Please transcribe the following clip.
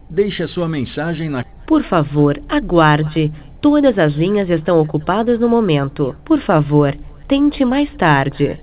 Deixe a sua mensagem na... Por favor, aguarde. Todas as linhas estão ocupadas no momento. Por favor, tente mais tarde.